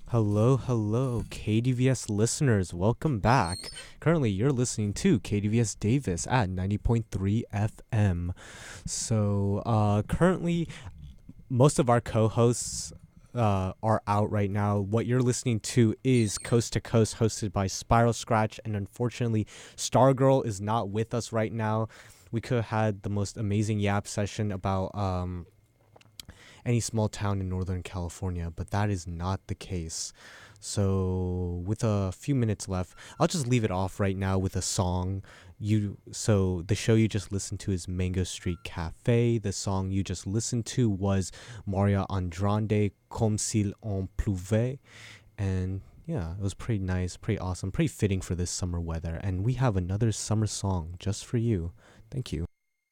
Hello, hello, KDVS listeners. Welcome back. Currently, you're listening to KDVS Davis at 90.3 FM. Currently, most of our co hosts are out right now. What you're listening to is Coast to Coast, hosted by Spiral Scratch. And unfortunately, Stargirl is not with us right now. We could have had the most amazing yap session about any small town in Northern California, but that is not the case. So, with a few minutes left, I'll just leave it off right now with a song. The show you just listened to is Mango Street Cafe. The song you just listened to was Maria Andrande, Comme s'il en pleuvait. And yeah, it was pretty nice, pretty awesome, pretty fitting for this summer weather. And we have another summer song just for you. Thank you.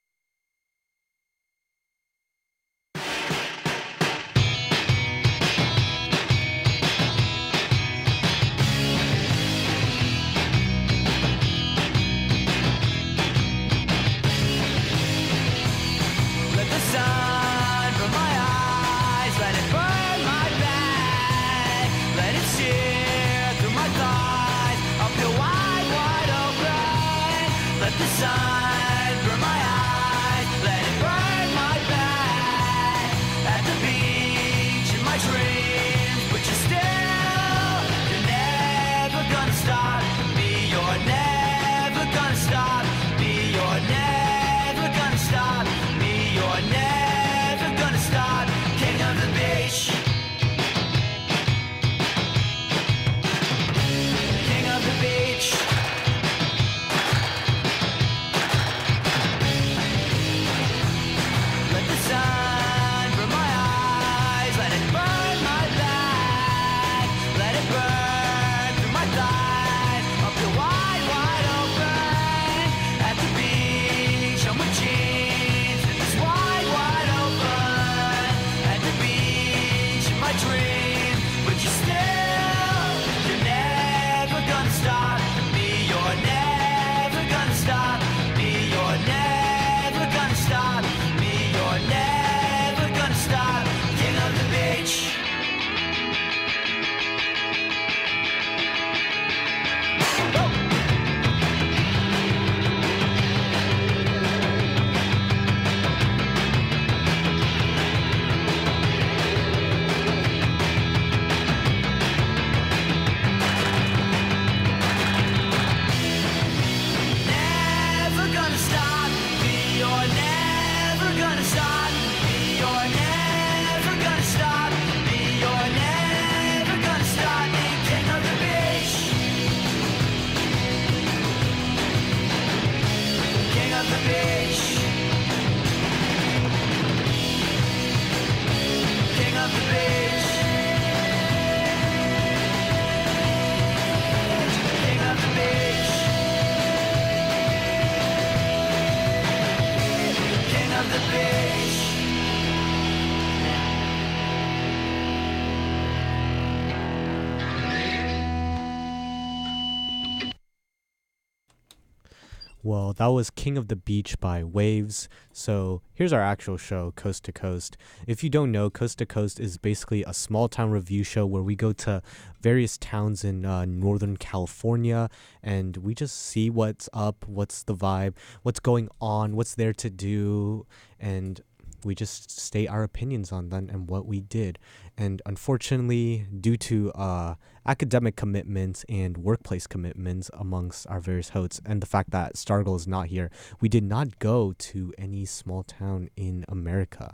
Well, that was King of the Beach by Waves. So here's our actual show, Coast to Coast. If you don't know, Coast to Coast is basically a small town review show where we go to various towns in Northern California and we just see what's up, what's the vibe, what's going on, what's there to do, and we just state our opinions on them and what we did. And unfortunately, due to academic commitments and workplace commitments amongst our various hosts, and the fact that Stargirl is not here, we did not go to any small town in America.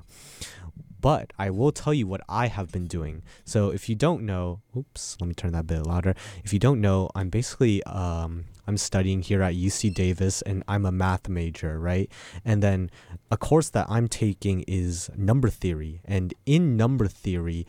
But I will tell you what I have been doing. So if you don't know, oops, let me turn that a bit louder. If you don't know, I'm basically I'm studying here at UC Davis, and I'm a math major, right? And then a course that I'm taking is number theory. And in number theory,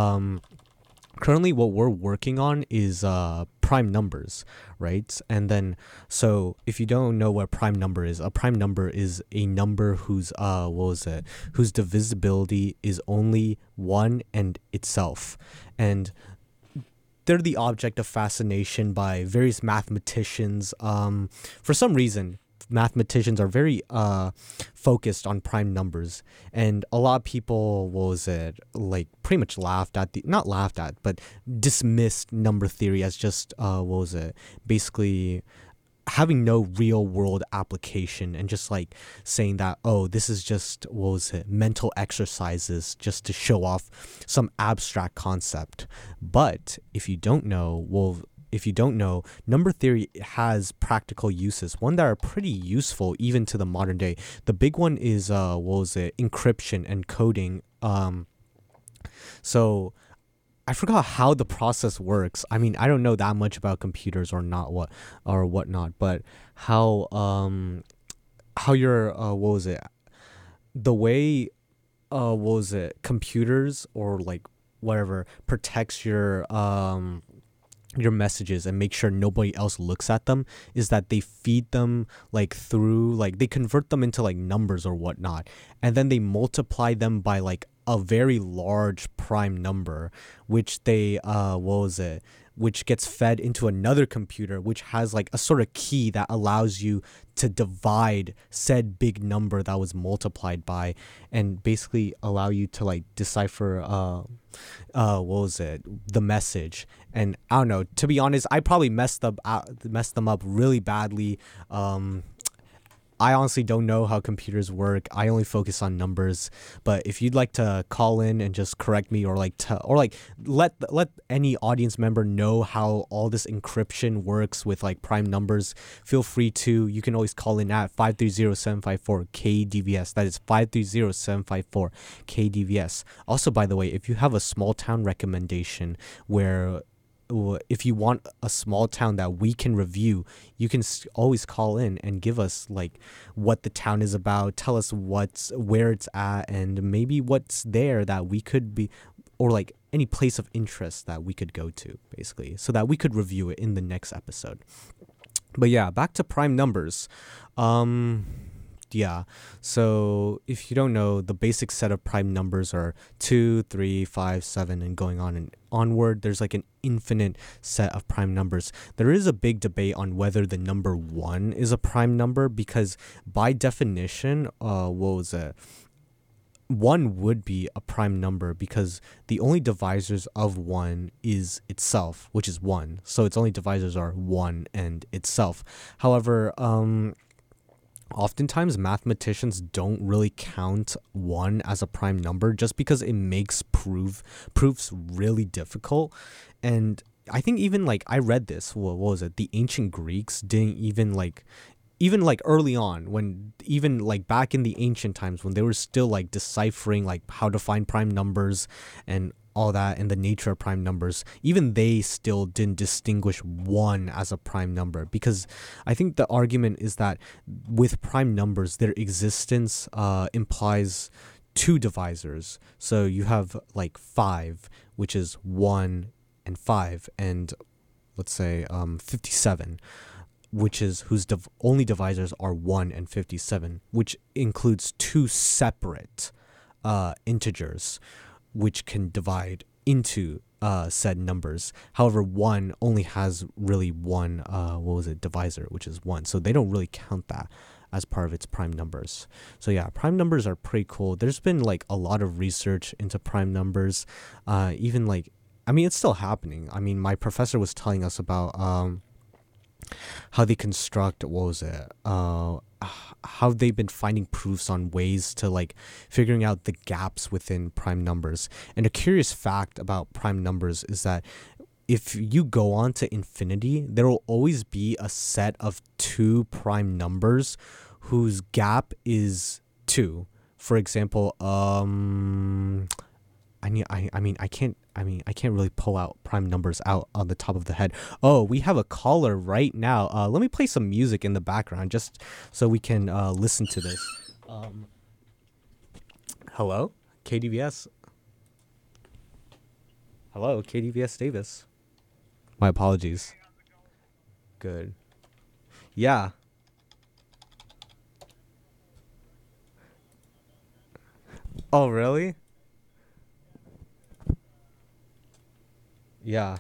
currently what we're working on is prime numbers, right? And then, so if you don't know what a prime number is, a prime number is a number whose whose divisibility is only one and itself. And they're the object of fascination by various mathematicians. For some reason, mathematicians are very focused on prime numbers, and a lot of people, what was it, like pretty much not laughed at, but dismissed number theory as just what was it, basically having no real world application, and just like saying that, oh, this is just, what was it, mental exercises just to show off some abstract concept. But if you don't know, number theory has practical uses, one that are pretty useful even to the modern day. The big one is what was it, encryption and coding. So I forgot how the process works. I mean, I don't know that much about computers or whatnot, but how your what was it, the way what was it, computers or like whatever protects your messages and make sure nobody else looks at them, is that they feed them like through, like they convert them into like numbers or whatnot, and then they multiply them by like a very large prime number, which they which gets fed into another computer, which has like a sort of key that allows you to divide said big number that was multiplied by, and basically allow you to like decipher what was it, the message. And I don't know, to be honest, I probably messed them up really badly. I honestly don't know how computers work. I only focus on numbers. But if you'd like to call in and just correct me, or let any audience member know how all this encryption works with like prime numbers, feel free to. You can always call in at 530-754-KDVS. That is 530-754-KDVS. Also, by the way, if you have a small town recommendation where if you want a small town that we can review, you can always call in and give us like what the town is about, tell us where it's at, and maybe what's there that we could be, or like any place of interest that we could go to, basically, so that we could review it in the next episode. But yeah, back to prime numbers. Yeah, so if you don't know, the basic set of prime numbers are 2, 3, 5, 7, and going on and onward. There's like an infinite set of prime numbers. There is a big debate on whether the number 1 is a prime number, because by definition, 1 would be a prime number, because the only divisors of 1 is itself, which is 1. So its only divisors are 1 and itself. However, oftentimes mathematicians don't really count 1 as a prime number, just because it makes proofs really difficult. And I think even like I read this, what was it, the ancient Greeks didn't even like early on, when even like back in the ancient times, when they were still like deciphering like how to find prime numbers and all that, and the nature of prime numbers, even they still didn't distinguish 1 as a prime number, because I think the argument is that with prime numbers, their existence implies 2 divisors. So you have like 5, which is 1 and 5, and let's say 57, which is whose only divisors are 1 and 57, which includes 2 separate integers, which can divide into said numbers. However, 1 only has really one divisor, which is 1. So they don't really count that as part of its prime numbers. So yeah, prime numbers are pretty cool. There's been like a lot of research into prime numbers. Even like, I mean, it's still happening. I mean, my professor was telling us about how they construct, how they've been finding proofs on ways to like figuring out the gaps within prime numbers. And a curious fact about prime numbers is that if you go on to infinity, there will always be a set of 2 prime numbers whose gap is 2. For example, I can't really pull out prime numbers out on the top of the head. Oh, we have a caller right now. Let me play some music in the background just so we can listen to this. Hello, KDVS. Hello, KDVS Davis. My apologies. Good. Yeah. Oh, really? Yeah.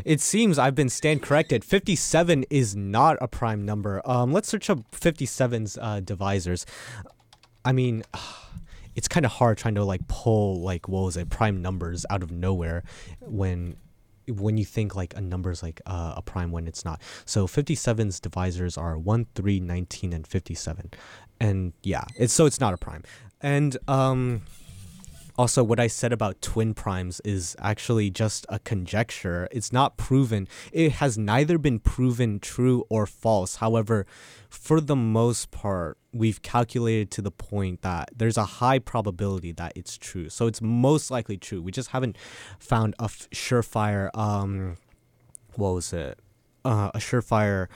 It seems I've been stand corrected. 57 is not a prime number. Let's search up 57's divisors. I mean, it's kind of hard trying to like pull like what was it, prime numbers out of nowhere when you think like a number's like a prime when it's not. So 57's divisors are 1, 3, 19, and 57. And yeah, it's not a prime. And also, what I said about twin primes is actually just a conjecture. It's not proven. It has neither been proven true or false. However, for the most part, we've calculated to the point that there's a high probability that it's true. So it's most likely true. We just haven't found a surefire, what was it? A surefire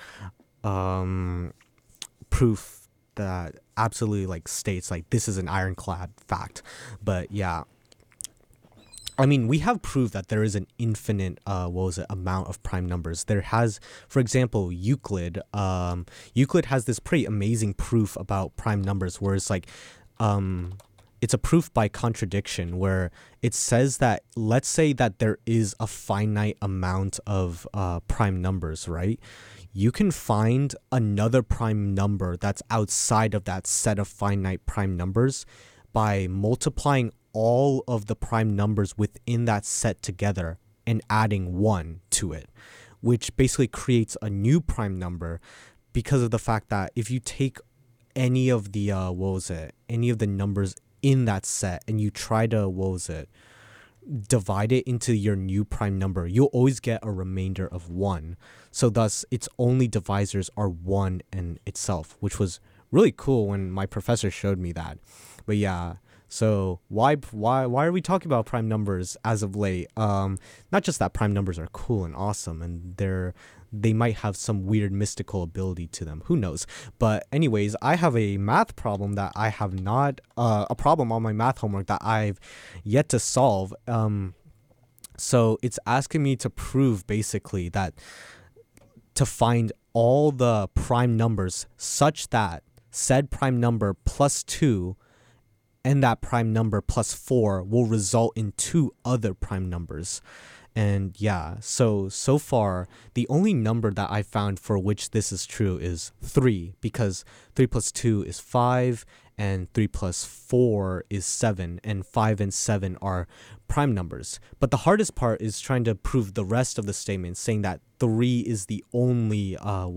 proof that absolutely like states like this is an ironclad fact. But yeah, I mean, we have proof that there is an infinite amount of prime numbers. There has, for example, Euclid has this pretty amazing proof about prime numbers where it's like it's a proof by contradiction, where it says that, let's say that there is a finite amount of prime numbers, right? You can find another prime number that's outside of that set of finite prime numbers by multiplying all of the prime numbers within that set together and adding 1 to it, which basically creates a new prime number, because of the fact that if you take any of the any of the numbers in that set and you try to divide it into your new prime number, you'll always get a remainder of 1. So thus its only divisors are 1 in itself, which was really cool when my professor showed me that. But yeah, so why are we talking about prime numbers as of late? Not just that prime numbers are cool and awesome and they might have some weird mystical ability to them. Who knows? But anyways, I have a math problem that I have not a problem on my math homework that I've yet to solve. So it's asking me to prove basically that to find all the prime numbers such that said prime number plus 2 and that prime number plus 4 will result in 2 other prime numbers. And yeah, so far, the only number that I found for which this is true is 3, because 3 plus 2 is 5, and 3 plus 4 is 7, and 5 and 7 are prime numbers. But the hardest part is trying to prove the rest of the statement, saying that 3 is the only,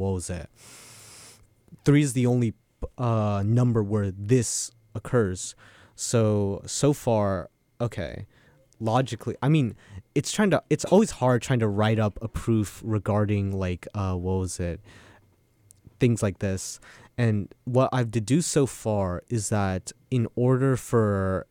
3 is the only number where this occurs. So far, okay, logically, I mean, it's always hard trying to write up a proof regarding like things like this. And what I've deduced so far is that in order for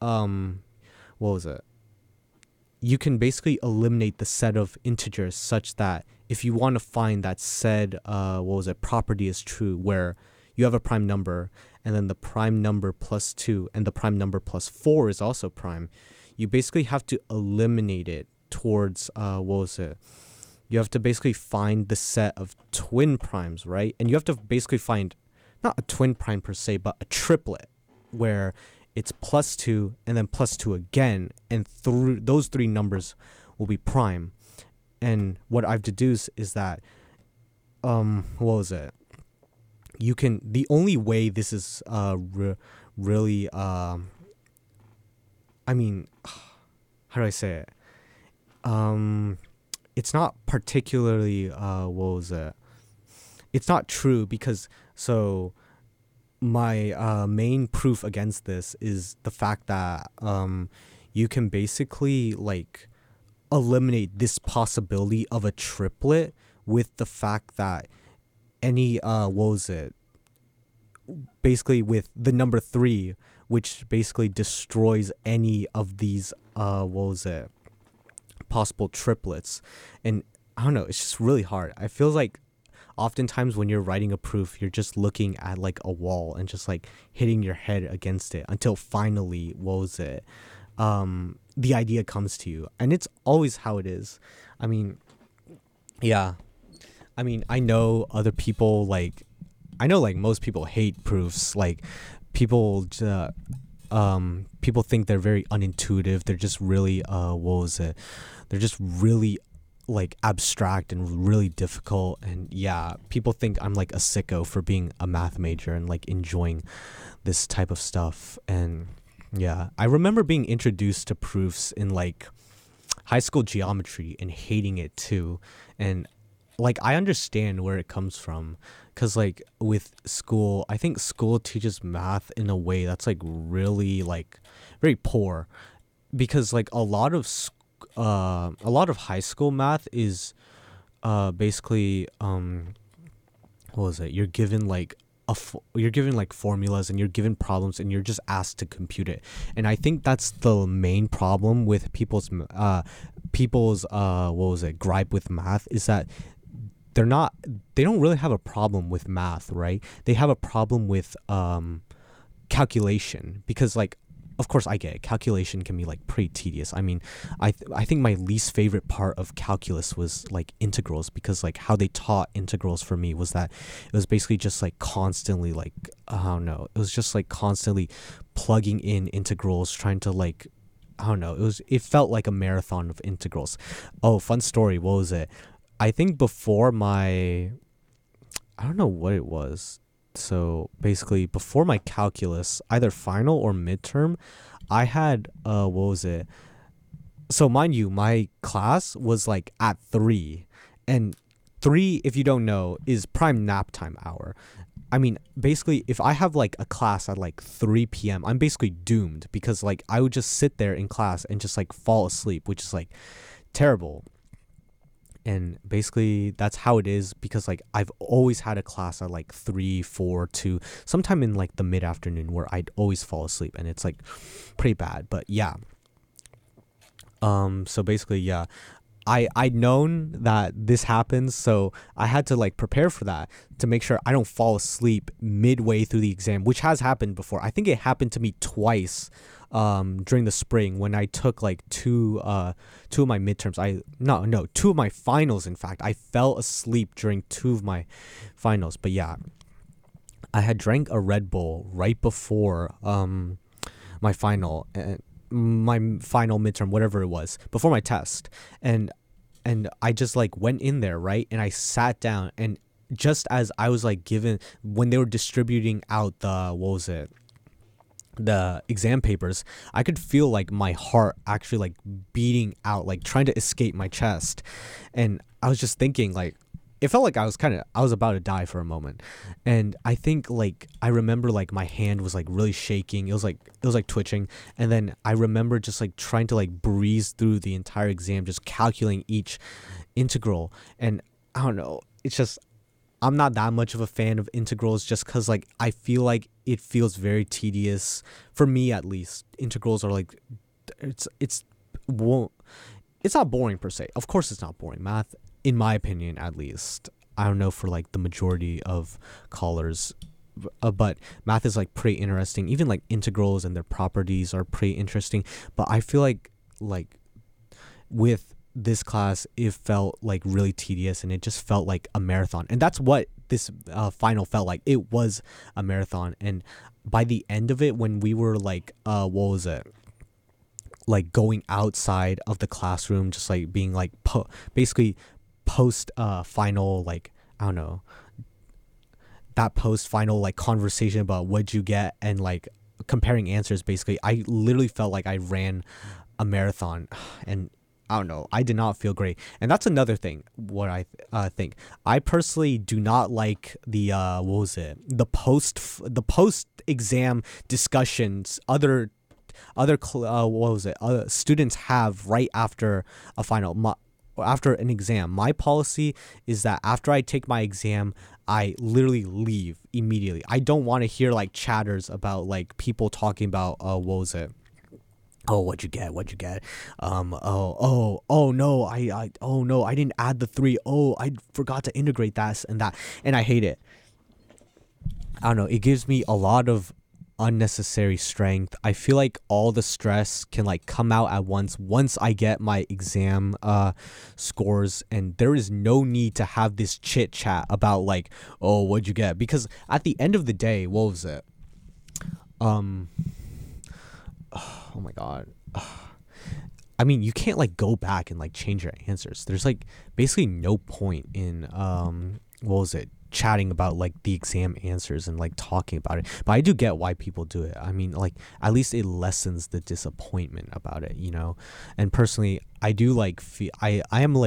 you can basically eliminate the set of integers such that if you want to find that said property is true, where you have a prime number and then the prime number plus 2 and the prime number plus 4 is also prime, you basically have to eliminate it towards you have to basically find the set of twin primes, right? And you have to basically find not a twin prime per se, but a triplet where it's plus 2 and then plus 2 again, and through those 3 numbers will be prime. And what I've deduced is that the only way this is really I mean, how do I say it? It's not particularly it's not true, because my main proof against this is the fact that you can basically like eliminate this possibility of a triplet with the fact that any basically with the number 3, which basically destroys any of these possible triplets. And I don't know, it's just really hard. I feel like oftentimes when you're writing a proof, you're just looking at like a wall and just like hitting your head against it until finally the idea comes to you. And it's always how it is. I mean, yeah, I mean, I know other people like most people hate proofs. Like people think they're very unintuitive. They're just really they're just really like abstract and really difficult. And yeah, people think I'm like a sicko for being a math major and like enjoying this type of stuff. And yeah, I remember being introduced to proofs in like high school geometry and hating it too. And like I understand where it comes from, because like with school, I think school teaches math in a way that's like really like very poor, because like a lot of high school math is basically what was it, you're given like you're given like formulas and you're given problems and you're just asked to compute it. And I think that's the main problem with people's what was it, gripe with math, is that they don't really have a problem with math, right? They have a problem with calculation, because like of course I get it, calculation can be like pretty tedious. I mean, I think my least favorite part of calculus was like integrals, because like how they taught integrals for me was that it was basically just like constantly like, I don't know, it was just like constantly plugging in integrals, trying to like, I don't know, it felt like a marathon of integrals. Oh, fun story, what was it? I think before my, I don't know what it was. So basically, before my calculus, either final or midterm, I had what was it? So mind you, my class was like at 3, and 3, if you don't know, is prime nap time hour. I mean, basically, if I have like a class at like 3 p.m., I'm basically doomed, because like I would just sit there in class and just like fall asleep, which is like terrible. And basically that's how it is, because like I've always had a class at like 3, 4, 2, sometime in like the mid-afternoon, where I'd always fall asleep, and it's like pretty bad. But yeah, so basically, yeah, I'd known that this happens, so I had to like prepare for that, to make sure I don't fall asleep midway through the exam, which has happened before. I think it happened to me twice during the spring, when I took like two of my midterms. Two of my finals, in fact. I fell asleep during 2 of my finals. But yeah, I had drank a Red Bull right before my final, my final midterm, whatever it was, before my test. And I just like went in there, right? And I sat down, and just as I was like when they were distributing out the exam papers, I could feel like my heart actually like beating out, like trying to escape my chest. And I was just thinking, like, it felt like I was about to die for a moment. And I think like I remember like my hand was like really shaking. It was like twitching. And then I remember just like trying to like breeze through the entire exam, just calculating each integral. And I don't know, it's just, I'm not that much of a fan of integrals, just because like I feel like it feels very tedious, for me at least. Integrals are like, it's not boring per se. Of course it's not boring. Math, in my opinion at least, I don't know for like the majority of callers, but math is like pretty interesting. Even like integrals and their properties are pretty interesting. But I feel like with this class, it felt like really tedious, and it just felt like a marathon. And that's what this final felt like. It was a marathon. And by the end of it, when we were like what was it, like going outside of the classroom, just like being like basically post final, like, I don't know, that post final like conversation about what'd you get, and like comparing answers, basically I literally felt like I ran a marathon. And I don't know, I did not feel great. And that's another thing, what I think. I personally do not like the what was it, the post exam discussions other students have right after a final, after an exam. My policy is that after I take my exam, I literally leave immediately. I don't want to hear like chatters about like people talking about what was it, oh, what'd you get, oh no, oh no, I didn't add the 3, oh, I forgot to integrate that and that. And I hate it. I don't know, it gives me a lot of unnecessary strength. I feel like all the stress can like come out at once I get my exam scores, and there is no need to have this chit chat about like, oh, what'd you get, because at the end of the day, what was it, oh my god, I mean, you can't like go back and like change your answers. There's like basically no point in what was it? Chatting about like the exam answers and like talking about it. But I do get why people do it. I mean, like at least it lessens the disappointment about it, you know? And personally, I do like feel I am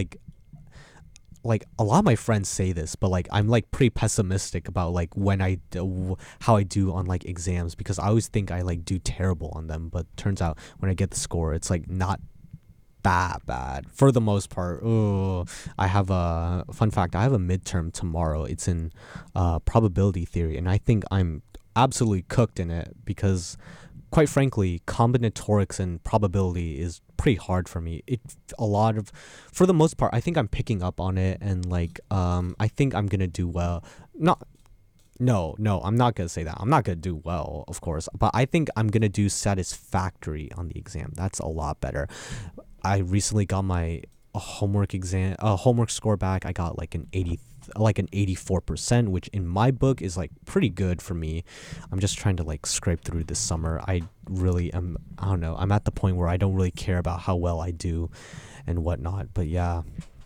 like a lot of my friends say this, but like I'm like pretty pessimistic about like when I do, how I do on like exams, because I always think I like do terrible on them, but turns out when I get the score, it's like not that bad for the most part. Oh, I have a fun fact. I have a midterm tomorrow. It's in probability theory, and I think I'm absolutely cooked in it because, quite frankly, combinatorics and probability is pretty hard for me. It a lot of, for the most part, I think I'm picking up on it, and like I think I'm gonna do well. Not. No, I'm not gonna say that. I'm not gonna do well, of course, but I think I'm gonna do satisfactory on the exam. That's a lot better. I recently got my homework score back. I got like an 84%, which in my book is like pretty good for me. I'm just trying to like scrape through this summer. I really am. I don't know. I'm at the point where I don't really care about how well I do and whatnot. But yeah,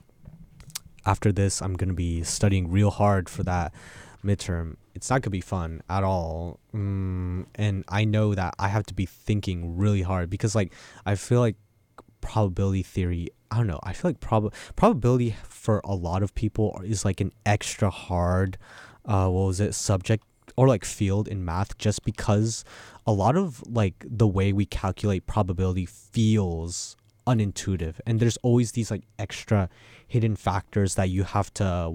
after this, I'm gonna be studying real hard for that midterm. It's not gonna be fun at all. And I know that I have to be thinking really hard because like I feel like probability theory, I don't know, I feel like probability for a lot of people is like an extra hard subject or like field in math, just because a lot of like the way we calculate probability feels unintuitive, and there's always these like extra hidden factors that you have to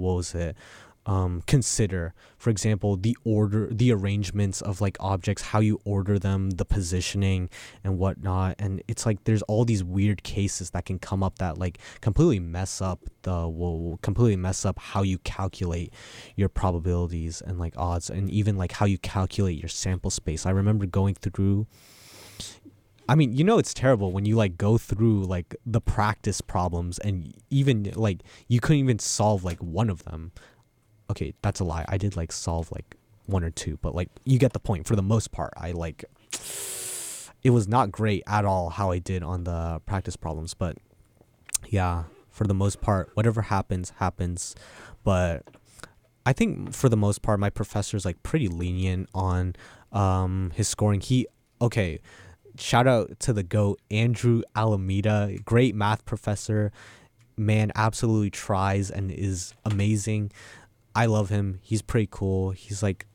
consider. For example, the arrangements of like objects, how you order them, the positioning and whatnot. And it's like there's all these weird cases that can come up that like completely mess up how you calculate your probabilities and like odds, and even like how you calculate your sample space. I remember going through, I mean, you know, it's terrible when you like go through like the practice problems and even like you couldn't even solve like one of them. Okay, that's a lie. I did like solve like one or two, but like you get the point. For the most part, it was not great at all how I did on the practice problems. But yeah, for the most part, whatever happens. But I think for the most part, my professor's like pretty lenient on his scoring. Okay, shout out to the GOAT, Andrew Alameda, great math professor. Man, absolutely tries and is amazing. I love him. He's pretty cool. He's like,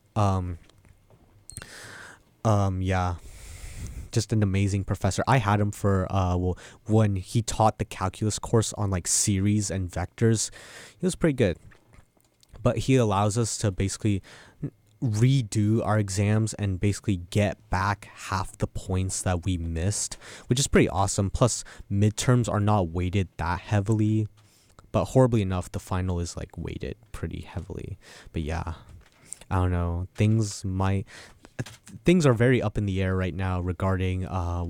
yeah, just an amazing professor. I had him for, when he taught the calculus course on like series and vectors, he was pretty good. But he allows us to basically redo our exams and basically get back half the points that we missed, which is pretty awesome. Plus, midterms are not weighted that heavily. But horribly enough, the final is like weighted pretty heavily. But yeah, I don't know. Things are very up in the air right now regarding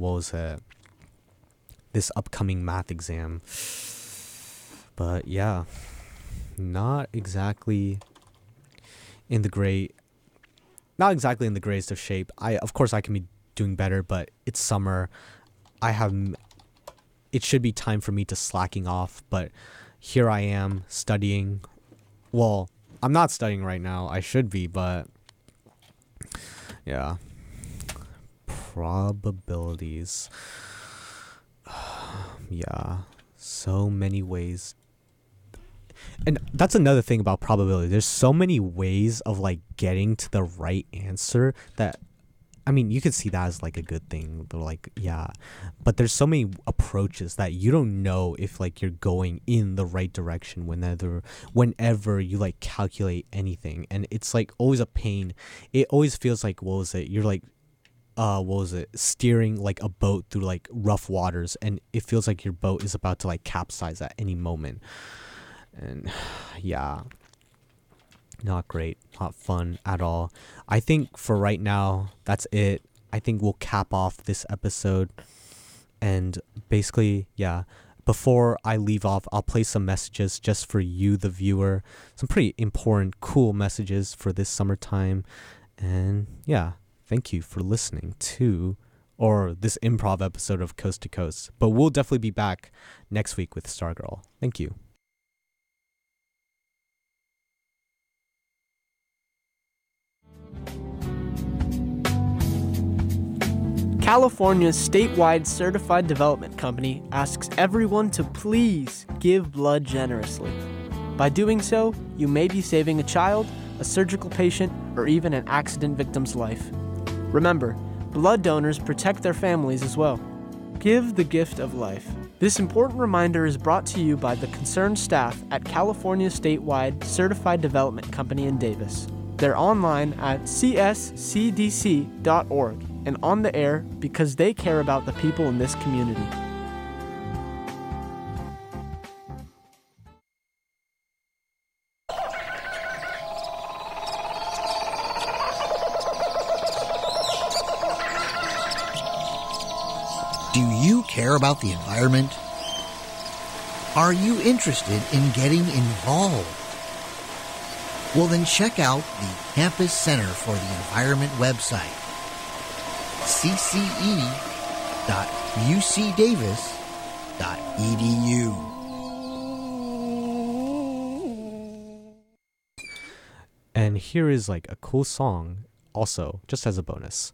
this upcoming math exam. But yeah, not exactly in the greatest of shape. Of course I can be doing better, but it's summer. It should be time for me to slacking off, but here I am studying. Well, I'm not studying right now. I should be, but yeah. Probabilities. Yeah. So many ways. And that's another thing about probability. There's so many ways of like getting to the right answer that, I mean, you could see that as like a good thing. They're like, yeah, but there's so many approaches that you don't know if like you're going in the right direction whenever you like calculate anything, and it's like always a pain. It always feels like, you're like, steering like a boat through like rough waters, and it feels like your boat is about to like capsize at any moment. And yeah, not great, not fun at all. I think for right now, that's it. I think we'll cap off this episode. And basically, yeah, before I leave off, I'll play some messages just for you, the viewer. Some pretty important, cool messages for this summertime. And yeah, thank you for listening to or this improv episode of Coast to Coast. But we'll definitely be back next week with Stargirl. Thank you. California's statewide certified development company asks everyone to please give blood generously. By doing so, you may be saving a child, a surgical patient, or even an accident victim's life. Remember, blood donors protect their families as well. Give the gift of life. This important reminder is brought to you by the concerned staff at California Statewide Certified Development Company in Davis. They're online at cscdc.org and on the air because they care about the people in this community. Do you care about the environment? Are you interested in getting involved? Well, then check out the Campus Center for the Environment website, cce.ucdavis.edu. And here is like a cool song also, just as a bonus.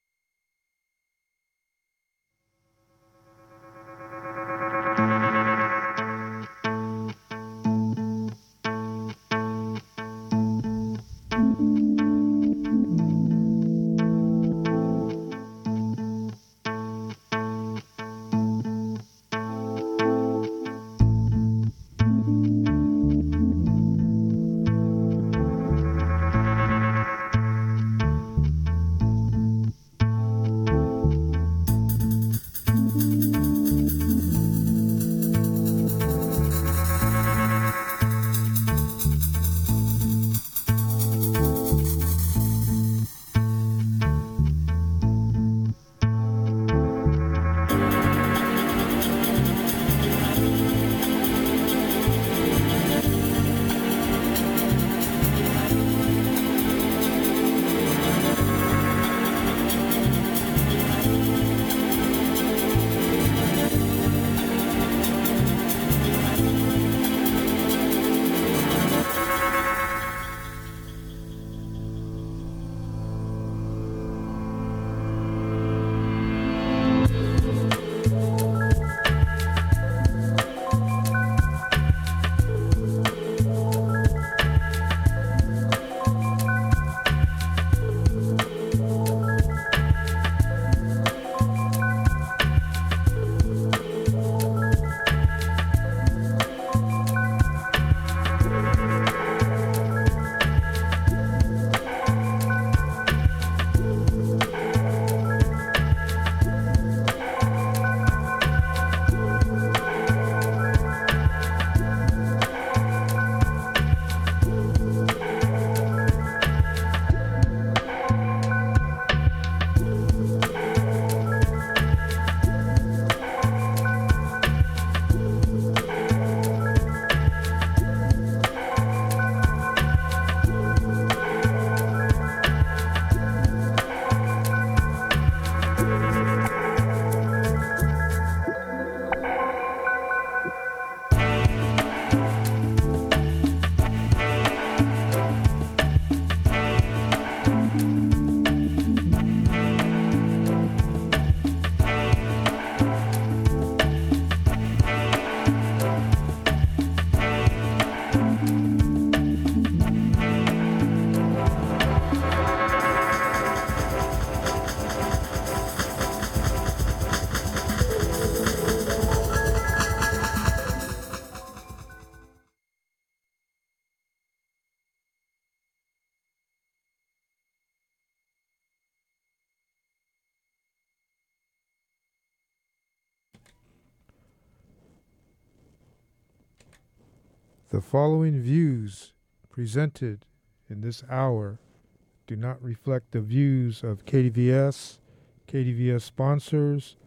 The following views presented in this hour do not reflect the views of KDVS, KDVS sponsors,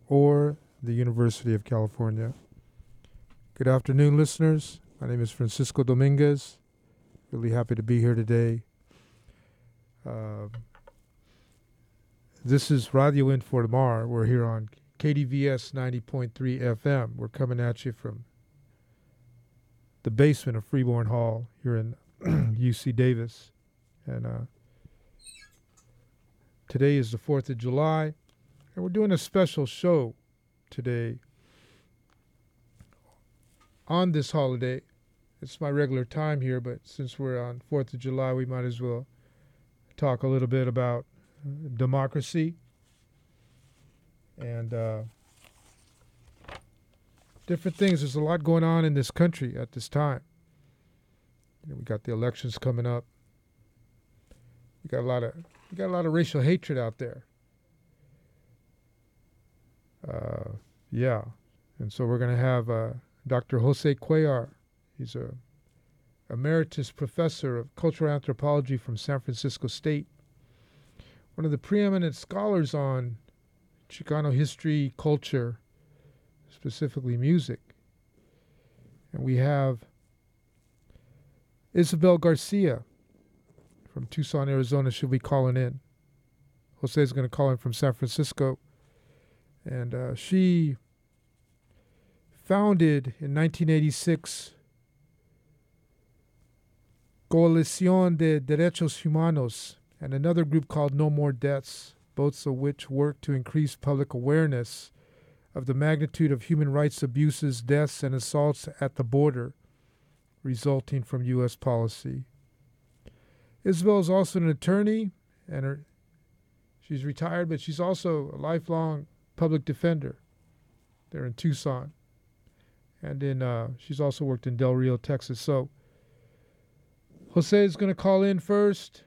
or the University of California. Good afternoon, listeners. My name is Francisco Dominguez. Really happy to be here today. This is Radio Informar. We're here on KDVS 90.3 FM. We're coming at you from the basement of Freeborn Hall here in UC Davis. And today is the 4th of July, and we're doing a special show today on this holiday. It's my regular time here, but since we're on 4th of July, we might as well talk a little bit about democracy and different things. There's a lot going on in this country at this time. We got the elections coming up. We got a lot of racial hatred out there. And so we're going to have Dr. Jose Cuellar. He's a emeritus professor of cultural anthropology from San Francisco State, one of the preeminent scholars on Chicano history, culture, specifically music. And we have Isabel Garcia from Tucson, Arizona. She'll be calling in. Jose is going to call in from San Francisco. And she founded in 1986 Coalición de Derechos Humanos and another group called No More Deaths, both of which work to increase public awareness of the magnitude of human rights abuses, deaths, and assaults at the border resulting from U.S. policy. Isabel is also an attorney, and she's retired, but she's also a lifelong public defender there in Tucson. And she's also worked in Del Rio, Texas. So Jose is going to call in first,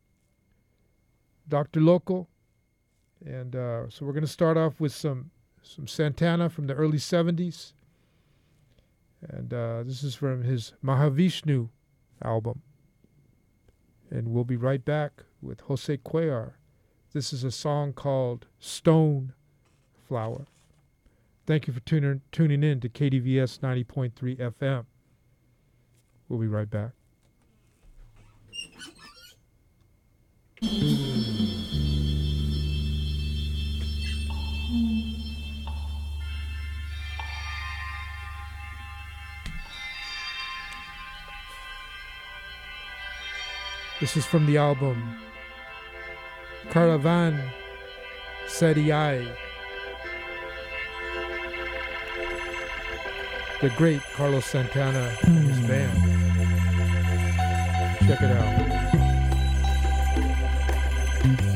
Dr. Loco. And so we're going to start off with some Santana from the early 70s. And this is from his Mahavishnu album. And we'll be right back with Jose Cuellar. This is a song called Stone Flower. Thank you for tuning in to KDVS 90.3 FM. We'll be right back. This is from the album Caravan Seriai. The great Carlos Santana and his band. Check it out.